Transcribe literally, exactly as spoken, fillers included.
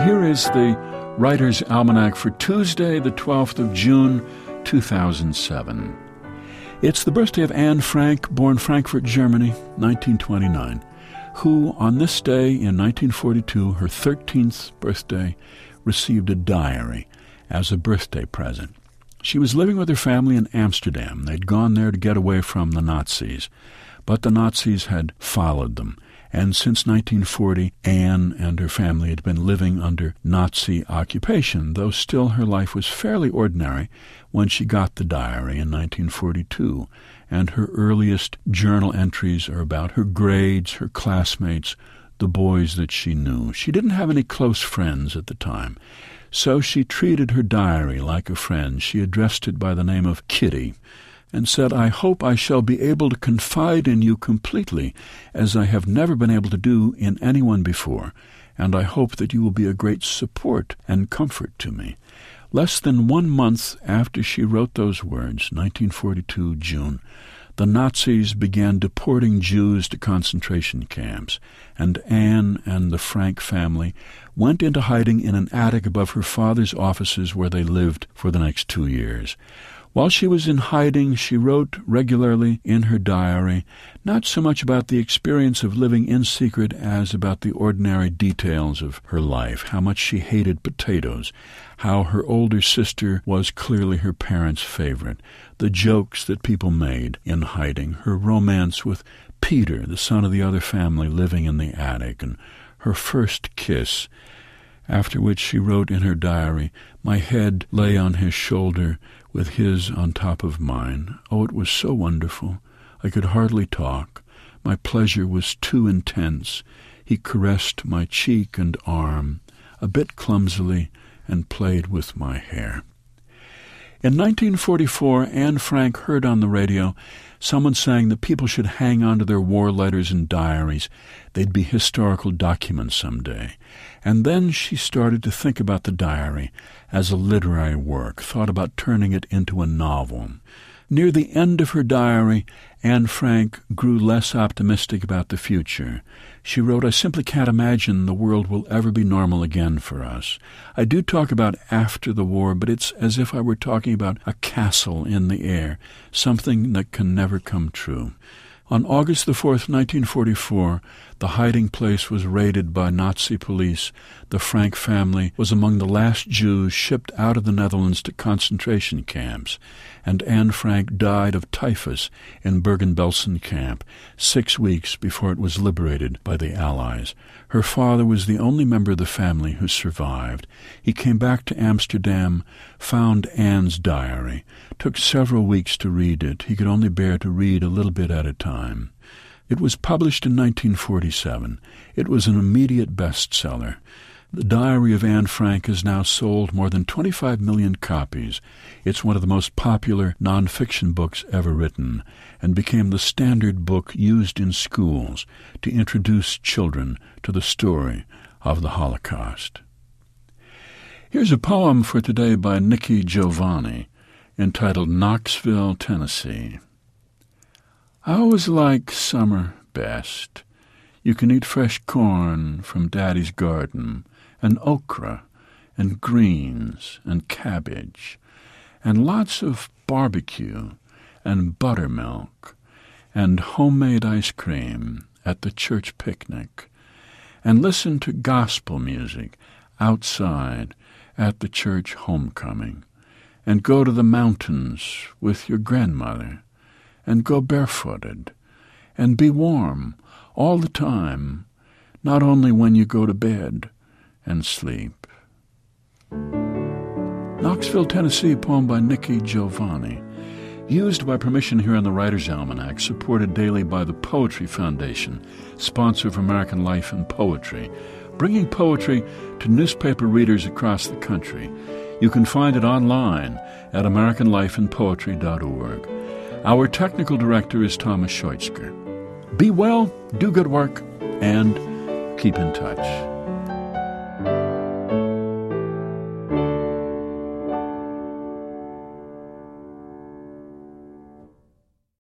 here is the Writer's Almanac for Tuesday, the twelfth of June, two thousand seven. It's the birthday of Anne Frank, born Frankfurt, Germany, nineteen twenty-nine, who, on this day in nineteen forty-two, her thirteenth birthday, received a diary as a birthday present. She was living with her family in Amsterdam. They'd gone there to get away from the Nazis, but the Nazis had followed them. And since nineteen forty, Anne and her family had been living under Nazi occupation, though still her life was fairly ordinary when she got the diary in nineteen forty-two, and her earliest journal entries are about her grades, her classmates, the boys that she knew. She didn't have any close friends at the time, so she treated her diary like a friend. She addressed it by the name of Kitty, and said, "I hope I shall be able to confide in you completely, as I have never been able to do in anyone before, and I hope that you will be a great support and comfort to me." Less than one month after she wrote those words, nineteen forty-two, June, the Nazis began deporting Jews to concentration camps, and Anne and the Frank family went into hiding in an attic above her father's offices, where they lived for the next two years. While she was in hiding, she wrote regularly in her diary, not so much about the experience of living in secret as about the ordinary details of her life, how much she hated potatoes, how her older sister was clearly her parents' favorite, the jokes that people made in hiding, her romance with Peter, the son of the other family living in the attic, and her first kiss, after which she wrote in her diary, "My head lay on his shoulder, with his on top of mine. Oh, it was so wonderful. I could hardly talk. My pleasure was too intense. He caressed my cheek and arm, a bit clumsily, and played with my hair." In nineteen forty-four, Anne Frank heard on the radio someone saying that people should hang on to their war letters and diaries. They'd be historical documents someday. And then she started to think about the diary as a literary work, thought about turning it into a novel. Near the end of her diary, Anne Frank grew less optimistic about the future. She wrote, "I simply can't imagine the world will ever be normal again for us. I do talk about after the war, but it's as if I were talking about a castle in the air, something that can never come true." On August the fourth, nineteen forty-four, the hiding place was raided by Nazi police. The Frank family was among the last Jews shipped out of the Netherlands to concentration camps, and Anne Frank died of typhus in Bergen-Belsen camp, six weeks before it was liberated by the Allies. Her father was the only member of the family who survived. He came back to Amsterdam, found Anne's diary, took several weeks to read it. He could only bear to read a little bit at a time. It was published in nineteen forty-seven. It was an immediate bestseller. The Diary of Anne Frank has now sold more than twenty-five million copies. It's one of the most popular nonfiction books ever written, and became the standard book used in schools to introduce children to the story of the Holocaust. Here's a poem for today by Nikki Giovanni, entitled Knoxville, Tennessee. I always like summer best. You can eat fresh corn from Daddy's garden, and okra, and greens, and cabbage, and lots of barbecue, and buttermilk, and homemade ice cream at the church picnic, and listen to gospel music outside at the church homecoming, and go to the mountains with your grandmother, and go barefooted, and be warm all the time, not only when you go to bed and sleep. Knoxville, Tennessee, poem by Nikki Giovanni. Used by permission here on the Writer's Almanac, supported daily by the Poetry Foundation, sponsor of American Life and Poetry, bringing poetry to newspaper readers across the country. You can find it online at american life and poetry dot org. Our technical director is Thomas Scheutzker. Be well, do good work, and keep in touch.